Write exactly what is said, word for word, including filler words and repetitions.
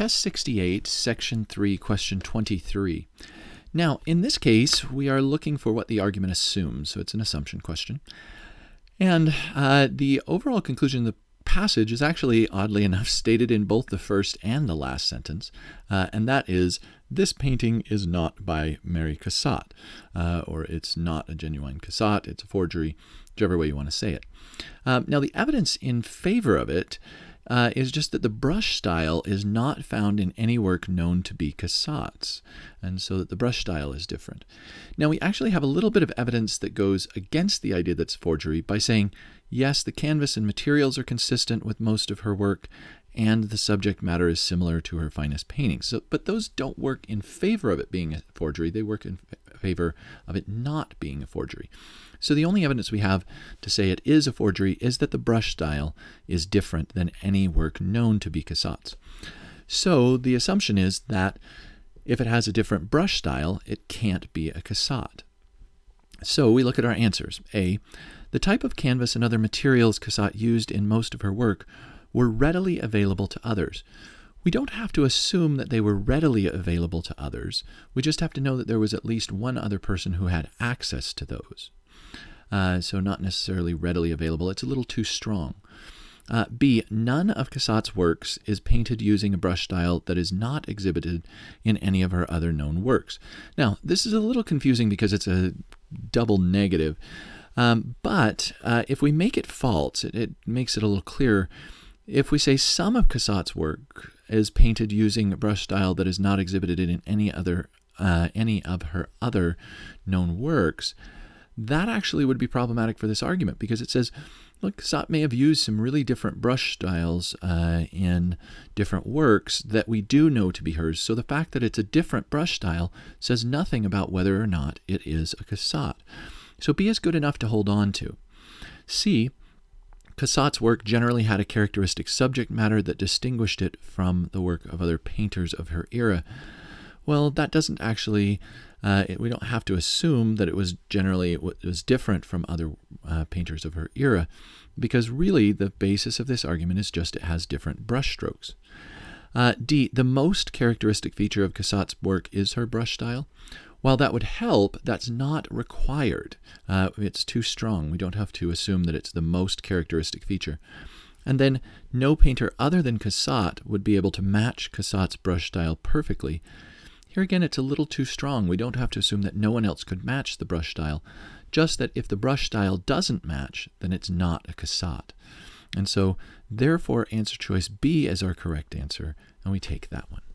Test sixty-eight, Section three, Question twenty-three. Now, in this case, we are looking for what the argument assumes, so it's an assumption question. And uh, the overall conclusion of the passage is actually, oddly enough, stated in both the first and the last sentence, uh, and that is, this painting is not by Mary Cassatt, uh, or it's not a genuine Cassatt, it's a forgery, whichever way you want to say it. Um, now, the evidence in favor of it uh, is just that the brush style is not found in any work known to be Cassatt's, and so that the brush style is different. Now, we actually have a little bit of evidence that goes against the idea that's forgery by saying, yes, the canvas and materials are consistent with most of her work, and the subject matter is similar to her finest paintings. So, but those don't work in favor of it being a forgery. They work in favor of it not being a forgery. So the only evidence we have to say it is a forgery is that the brush style is different than any work known to be Cassatt's. So the assumption is that if it has a different brush style, it can't be a Cassatt. So we look at our answers. A, the type of canvas and other materials Cassatt used in most of her work were readily available to others. We don't have to assume that they were readily available to others. We just have to know that there was at least one other person who had access to those. Uh, so not necessarily readily available. It's a little too strong. Uh, B, none of Cassatt's works is painted using a brush style that is not exhibited in any of her other known works. Now, this is a little confusing because it's a double negative, um, but uh, if we make it false, it, it makes it a little clearer. If we say some of Cassatt's work is painted using a brush style that is not exhibited in any other uh, any of her other known works, that actually would be problematic for this argument because it says, look, Cassatt may have used some really different brush styles uh, in different works that we do know to be hers. So the fact that it's a different brush style says nothing about whether or not it is a Cassatt. So B is good enough to hold on to. C, Cassatt's work generally had a characteristic subject matter that distinguished it from the work of other painters of her era. Well, that doesn't actually, uh, it, we don't have to assume that it was generally, it was different from other uh, painters of her era, because really the basis of this argument is just it has different brush strokes. Uh, D, the most characteristic feature of Cassatt's work is her brush style. While that would help, that's not required. Uh, it's too strong. We don't have to assume that it's the most characteristic feature. And then no painter other than Cassatt would be able to match Cassatt's brush style perfectly. Here again, it's a little too strong. We don't have to assume that no one else could match the brush style, just that if the brush style doesn't match, then it's not a Cassatt. And so, therefore, answer choice B is our correct answer, and we take that one.